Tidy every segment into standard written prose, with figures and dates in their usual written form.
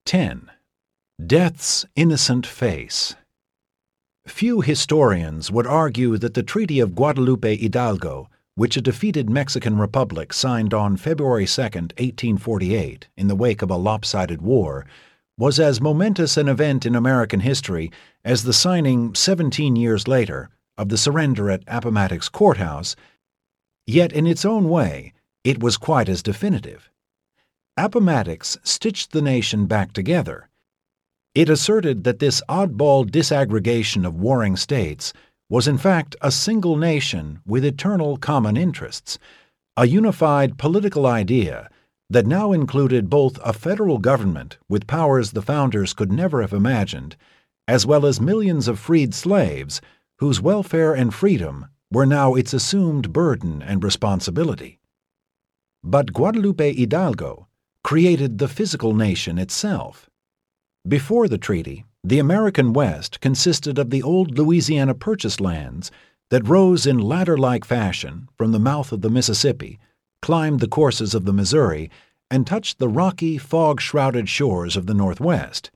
10. Death's innocent face. Few historians would argue that the Treaty of Guadalupe Hidalgo, which a defeated Mexican republic signed on February 2, 1848, in the wake of a lopsided war, was as momentous an event in American history as the signing 17 years later of the surrender at Appomattox Courthouse, yet in its own way it was quite as definitive. Appomattox stitched the nation back together. It asserted that this oddball disaggregation of warring states was in fact a single nation with eternal common interests, a unified political idea that now included both a federal government with powers the founders could never have imagined, as well as millions of freed slaves whose welfare and freedom were now its assumed burden and responsibility. But Guadalupe Hidalgo created the physical nation itself. Before the treaty, the American West consisted of the old Louisiana Purchase lands that rose in ladder-like fashion from the mouth of the Mississippi, climbed the courses of the Missouri, and touched the rocky, fog-shrouded shores of the Northwest.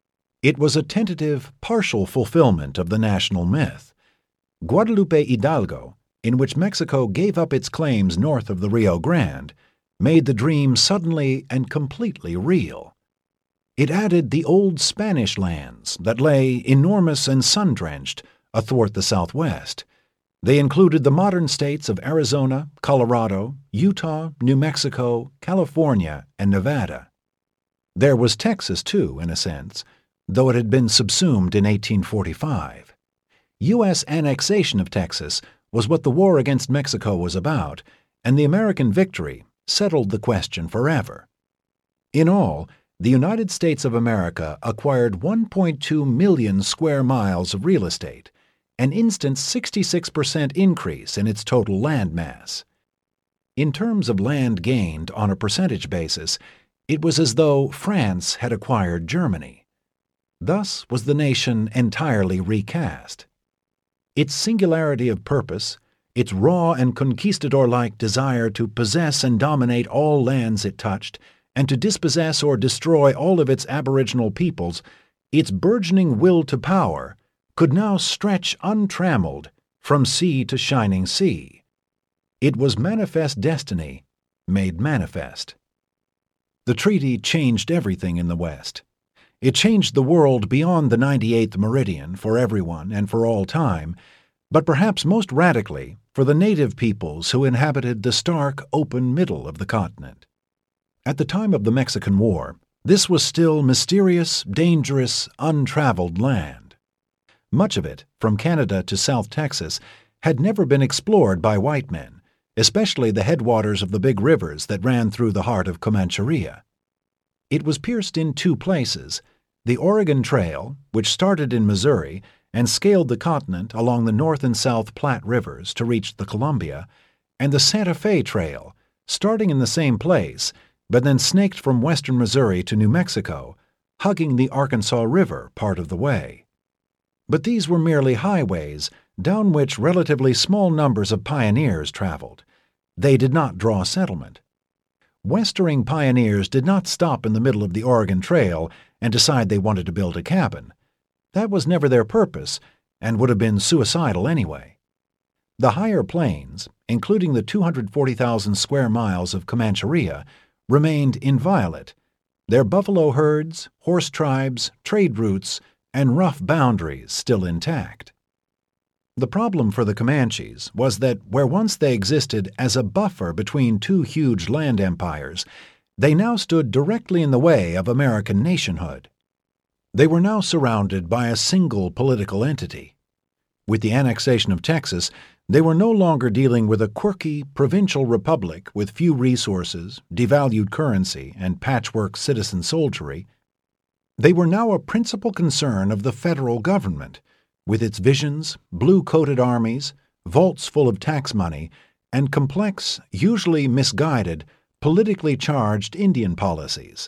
It was a tentative, partial fulfillment of the national myth. Guadalupe Hidalgo, in which Mexico gave up its claims north of the Rio Grande, made the dream suddenly and completely real. It added the old Spanish lands that lay, enormous and sun-drenched, athwart the Southwest. They included the modern states of Arizona, Colorado, Utah, New Mexico, California, and Nevada. There was Texas, too, in a sense, though it had been subsumed in 1845. U.S. annexation of Texas was what the war against Mexico was about, and the American victory settled the question forever. In all, the United States of America acquired 1.2 million square miles of real estate, an instant 66% increase in its total land mass. In terms of land gained on a percentage basis, it was as though France had acquired Germany. Thus was the nation entirely recast. Its singularity of purpose, its raw and conquistador-like desire to possess and dominate all lands it touched, and to dispossess or destroy all of its aboriginal peoples, its burgeoning will to power, could now stretch untrammeled from sea to shining sea. It was manifest destiny made manifest. The treaty changed everything in the West. It changed the world beyond the 98th meridian for everyone and for all time, but perhaps most radically for the native peoples who inhabited the stark, open middle of the continent. At the time of the Mexican War, this was still mysterious, dangerous, untraveled land. Much of it, from Canada to South Texas, had never been explored by white men, especially the headwaters of the big rivers that ran through the heart of Comancheria. It was pierced in two places: the Oregon Trail, which started in Missouri and scaled the continent along the North and South Platte rivers to reach the Columbia, and the Santa Fe Trail, starting in the same place, but then snaked from western Missouri to New Mexico, hugging the Arkansas River part of the way. But these were merely highways down which relatively small numbers of pioneers traveled. They did not draw settlement. Westering pioneers did not stop in the middle of the Oregon Trail and decide they wanted to build a cabin. That was never their purpose, and would have been suicidal anyway. The higher plains, including the 240,000 square miles of Comancheria, remained inviolate, their buffalo herds, horse tribes, trade routes, and rough boundaries still intact. The problem for the Comanches was that where once they existed as a buffer between two huge land empires, they now stood directly in the way of American nationhood. They were now surrounded by a single political entity. With the annexation of Texas, they were no longer dealing with a quirky, provincial republic with few resources, devalued currency, and patchwork citizen soldiery. They were now a principal concern of the federal government, with its visions, blue-coated armies, vaults full of tax money, and complex, usually misguided, politically charged Indian policies.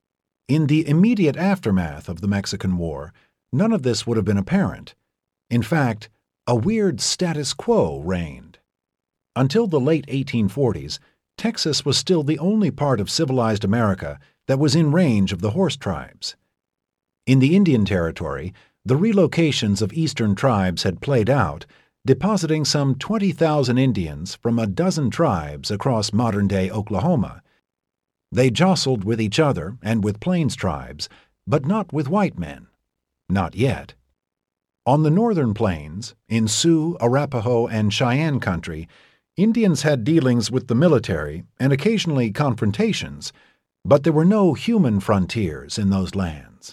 In the immediate aftermath of the Mexican War, none of this would have been apparent. In fact, a weird status quo reigned. Until the late 1840s, Texas was still the only part of civilized America that was in range of the horse tribes. In the Indian Territory, the relocations of eastern tribes had played out, depositing some 20,000 Indians from a dozen tribes across modern-day Oklahoma. They jostled with each other and with Plains tribes, but not with white men. Not yet. On the northern plains, in Sioux, Arapaho, and Cheyenne country, Indians had dealings with the military and occasionally confrontations, but there were no human frontiers in those lands.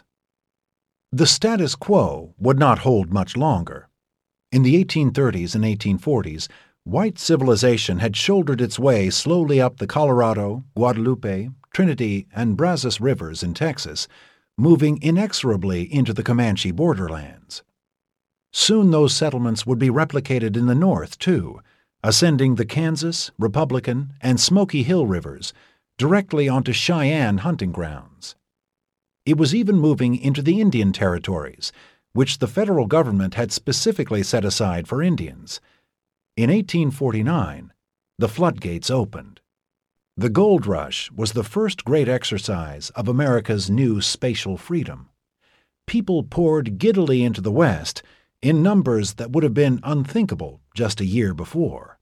The status quo would not hold much longer. In the 1830s and 1840s, white civilization had shouldered its way slowly up the Colorado, Guadalupe, Trinity, and Brazos rivers in Texas, moving inexorably into the Comanche borderlands. Soon those settlements would be replicated in the north, too, ascending the Kansas, Republican, and Smoky Hill rivers, directly onto Cheyenne hunting grounds. It was even moving into the Indian territories, which the federal government had specifically set aside for Indians. In 1849, the floodgates opened. The gold rush was the first great exercise of America's new spatial freedom. People poured giddily into the West in numbers that would have been unthinkable just a year before.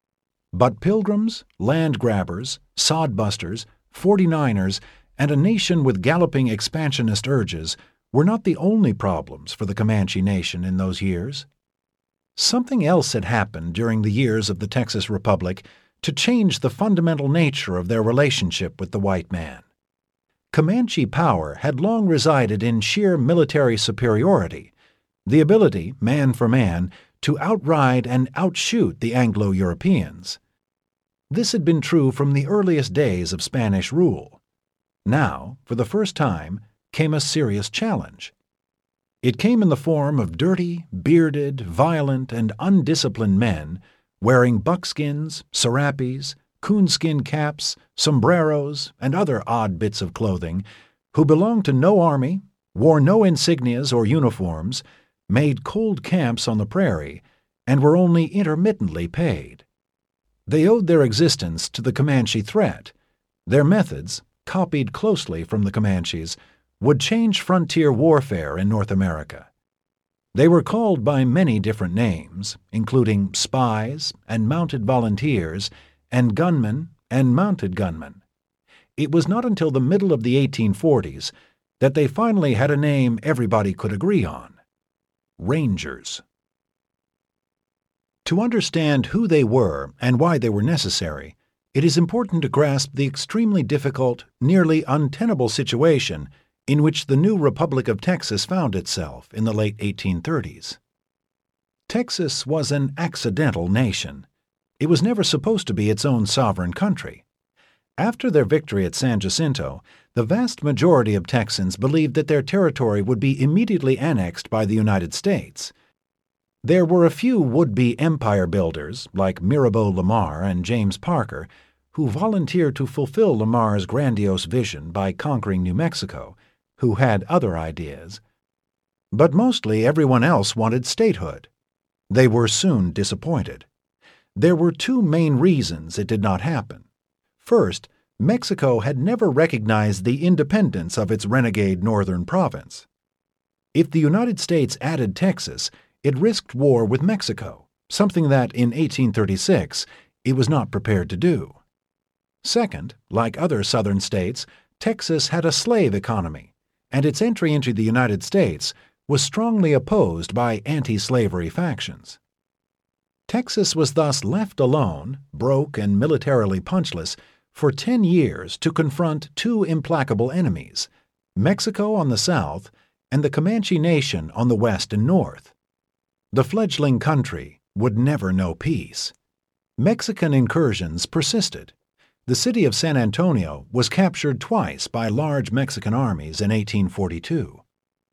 But pilgrims, land grabbers, sodbusters, 49ers, and a nation with galloping expansionist urges were not the only problems for the Comanche Nation in those years. Something else had happened during the years of the Texas Republic to change the fundamental nature of their relationship with the white man. Comanche power had long resided in sheer military superiority, the ability, man for man, to outride and outshoot the Anglo-Europeans. This had been true from the earliest days of Spanish rule. Now, for the first time, came a serious challenge. It came in the form of dirty, bearded, violent, and undisciplined men wearing buckskins, serapes, coonskin caps, sombreros, and other odd bits of clothing, who belonged to no army, wore no insignias or uniforms, made cold camps on the prairie, and were only intermittently paid. They owed their existence to the Comanche threat. Their methods, copied closely from the Comanches, would change frontier warfare in North America. They were called by many different names, including spies and mounted volunteers and gunmen and mounted gunmen. It was not until the middle of the 1840s that they finally had a name everybody could agree on: Rangers. To understand who they were and why they were necessary, it is important to grasp the extremely difficult, nearly untenable situation in which the new Republic of Texas found itself in the late 1830s. Texas was an accidental nation. It was never supposed to be its own sovereign country. After their victory at San Jacinto, the vast majority of Texans believed that their territory would be immediately annexed by the United States. There were a few would-be empire builders, like Mirabeau Lamar and James Parker, who volunteered to fulfill Lamar's grandiose vision by conquering New Mexico, who had other ideas. But mostly everyone else wanted statehood. They were soon disappointed. There were two main reasons it did not happen. First, Mexico had never recognized the independence of its renegade northern province. If the United States added Texas, it risked war with Mexico, something that, in 1836, it was not prepared to do. Second, like other southern states, Texas had a slave economy, and its entry into the United States was strongly opposed by anti-slavery factions. Texas was thus left alone, broke and militarily punchless, for 10 years to confront two implacable enemies, Mexico on the south and the Comanche Nation on the west and north. The fledgling country would never know peace. Mexican incursions persisted. The city of San Antonio was captured twice by large Mexican armies in 1842.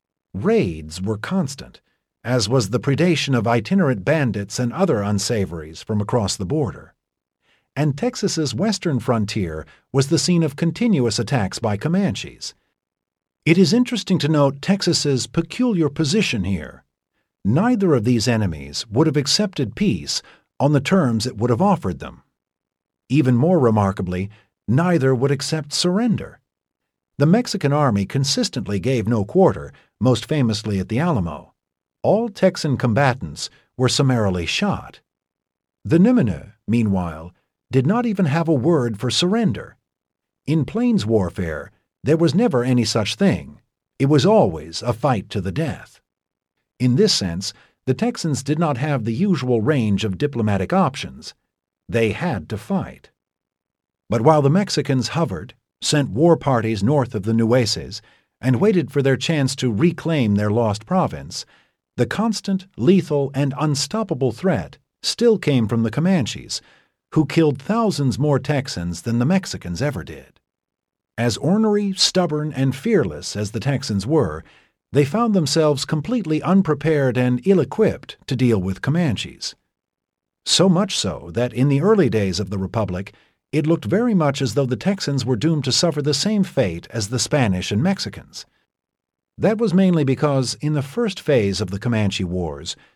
Raids were constant, as was the predation of itinerant bandits and other unsavories from across the border. And Texas's western frontier was the scene of continuous attacks by Comanches. It is interesting to note Texas's peculiar position here. Neither of these enemies would have accepted peace on the terms it would have offered them. Even more remarkably, neither would accept surrender. The Mexican army consistently gave no quarter, most famously at the Alamo. All Texan combatants were summarily shot. The Nemineaux, meanwhile, did not even have a word for surrender. In plains warfare, there was never any such thing. It was always a fight to the death. In this sense, the Texans did not have the usual range of diplomatic options. They had to fight. But while the Mexicans hovered, sent war parties north of the Nueces, and waited for their chance to reclaim their lost province, the constant, lethal, and unstoppable threat still came from the Comanches, who killed thousands more Texans than the Mexicans ever did. As ornery, stubborn, and fearless as the Texans were, they found themselves completely unprepared and ill-equipped to deal with Comanches. So much so that in the early days of the Republic, it looked very much as though the Texans were doomed to suffer the same fate as the Spanish and Mexicans. That was mainly because, in the first phase of the Comanche Wars,